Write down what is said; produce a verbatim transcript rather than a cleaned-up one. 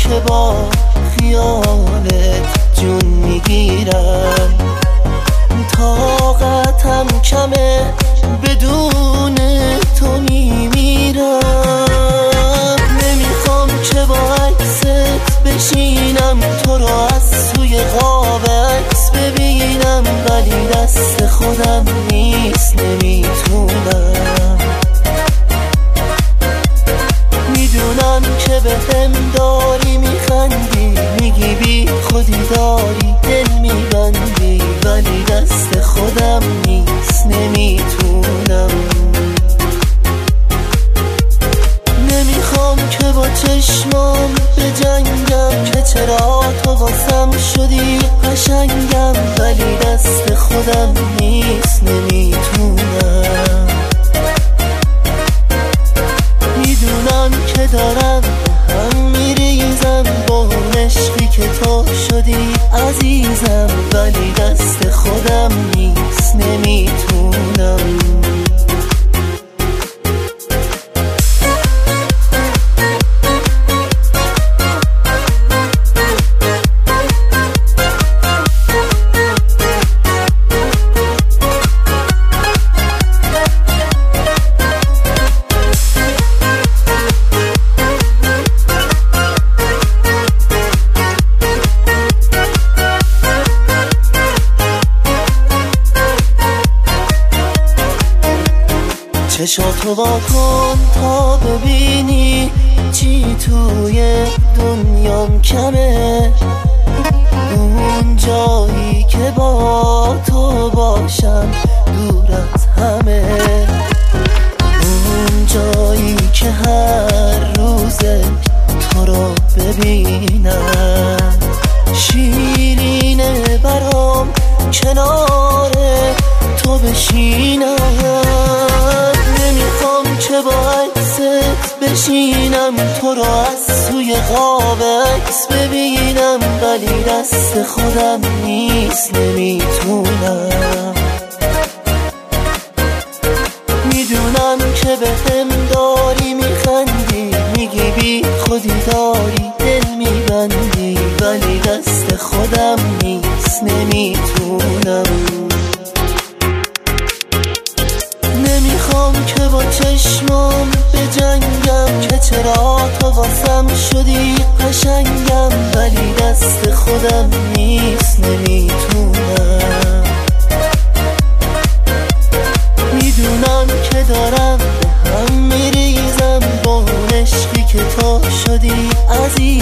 که با خیالت جون میگیرم، طاقتم کمه بدون تو میمیرم. نمیخوام که با عکست بشینم، تو رو از سوی قاب عکس ببینم، ولی دست خودم نیست نمیتونم. میدونم که به هم داری میخندی، میگی بی خودی داری دل میبندی، ولی دست خودم نیست نمیتونم. نمیخوام که با چشمام به جنگم، که چرا تو واسم شدی قشنگم، ولی دست خودم نیست نمیتونم. میدونم که دارم هم میریزم با اون عشقی که تو شدی عزیزم، ولی دست خودم نیست نمیتونم. چشاتو وا کن تا ببینی چی توی دنیام کمه، اون جایی که با تو باشم دور از همه، اون جایی که هر روز تو رو ببینم. شیرینه برام کنار تو بشینم، نمیخوام که با عکست بشینم، تو رو از سوی قاب عکس ببینم، ولی دست خودم نیست نمیتونم. میدونم که به هم داری میخندی، میگی بی خودی داری دل میبندی، ولی دست خودم نیست نمیتونم. نمیخوام که با چشمام به جنگم، که چرا تو واسم شدی قشنگم، ولی دست خودم نیست نمیتونم. میدونم که دارم به هم میریزم با اون عشقی که تو شدی عزیز